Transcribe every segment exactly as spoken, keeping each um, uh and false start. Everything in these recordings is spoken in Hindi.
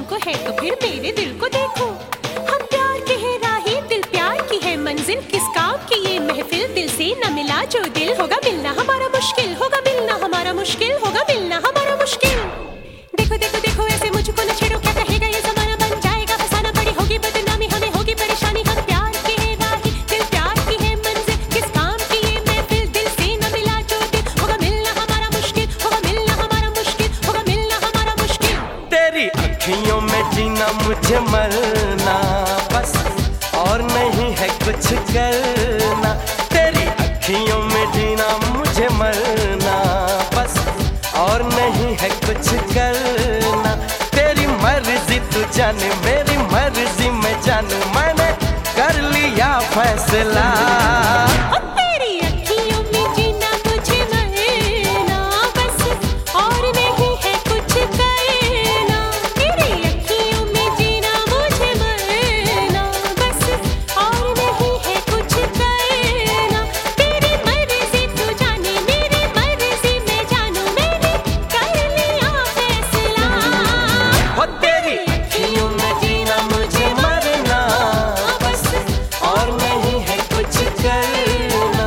तुमको है तो फिर मेरे दिल को देखो। हम प्यार के हैं राही, दिल प्यार की है मंजिल, किस काम की ये महफिल, दिल से न मिला जो दिल, होगा मिलना हमारा मुश्किल, होगा मिलना हमारा मुश्किल, होगा मिलना हमारा मुश्किल। देखो देखो देखो ऐसे मुझको न छेड़ो, क्या कहेगा ये ज़माना, बन जाएगा फसाना, बड़ी होगी बदनामी, हमें होगी परेशानी। हम प्यार के हैं राही, दिल प्यार की है मंजिल, किस काम की ये महफिल, दिल से न मिला जो दिल, होगा मिलना हमारा मुश्किल, होगा मिलना हमारा मुश्किल, होगा मिलना हमारा मुश्किल। तेरी अखियों में जीना मुझे मरना बस, और नहीं है कुछ करना। तेरी अखियों में जीना मुझे मरना बस, और नहीं है कुछ करना। तेरी मर्जी तू जाने, मेरी मर्जी मैं जानू, मैंने कर लिया फैसला। तेरी अखियों में जीना मुझे मरना बस, और नहीं है कुछ करना। तेरी अखियों में जीना मुझे मरना बस, और नहीं है कुछ करना। तेरी मर्जी तू जाने, मेरी मर्जी मैं जानू, मैंने कर लिया फैसला। हो तेरी अखियों में जीना मुझे मरना बस, और नहीं है कुछ करना।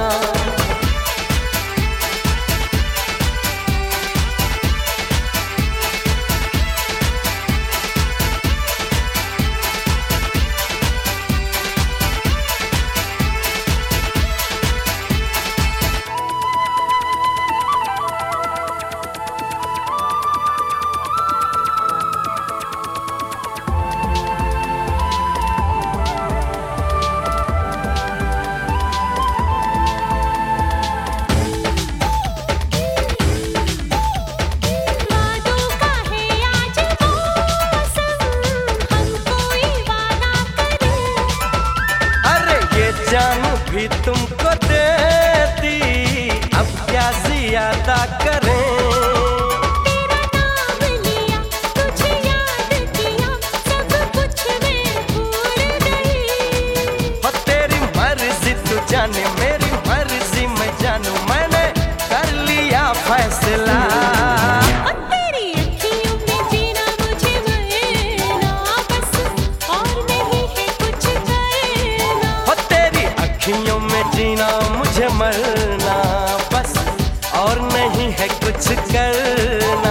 वादों का है आज मौसम, हम कोई वादा करें। अरे ये जान भी तुमको देती, अब क्या ज्यादा करें। तेरा नाम लिया, तुझे याद किया, सब कुछ मैं भूल गई। हो तेरी मर्जी तू जाने, मेरी मर्जी मैं जानू, मैंने कर लिया फैसला। तेरी अखियों में जीना मुझे मरना बस, और नहीं है कुछ करना। हो तेरी अखियों में जीना मुझे मरना बस, और नहीं है कुछ करना।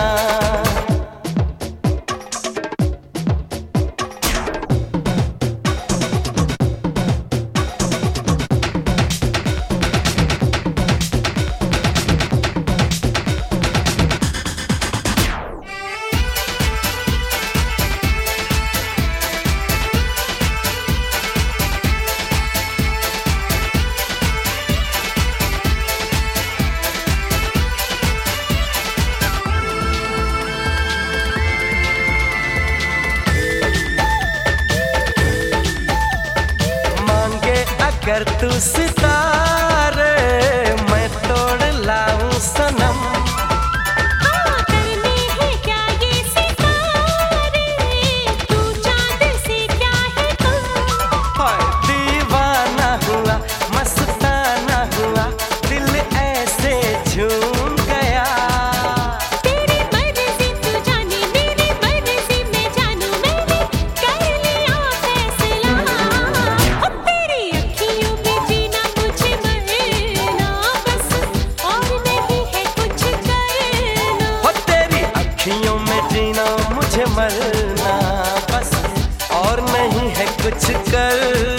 मांगे अगर तू सितारे, मैं तोड़ लाऊं सनम। हाँ करने हैं क्या ये सितारे, तू चांद से क्या है कम। हाय दीवाना हुआ, मस्ताना हुआ, दिल ऐसे झूम गया। तेरी मर्जी तू जाने, मेरी मर्जी मैं जानू, मैंने कर लिया फैसला। हो तेरी अखियों में जीना मुझे मरना बस, और नहीं है कुछ करना। हो तेरी अखियों में जीना मुझे मरना बस, और नहीं है कुछ कर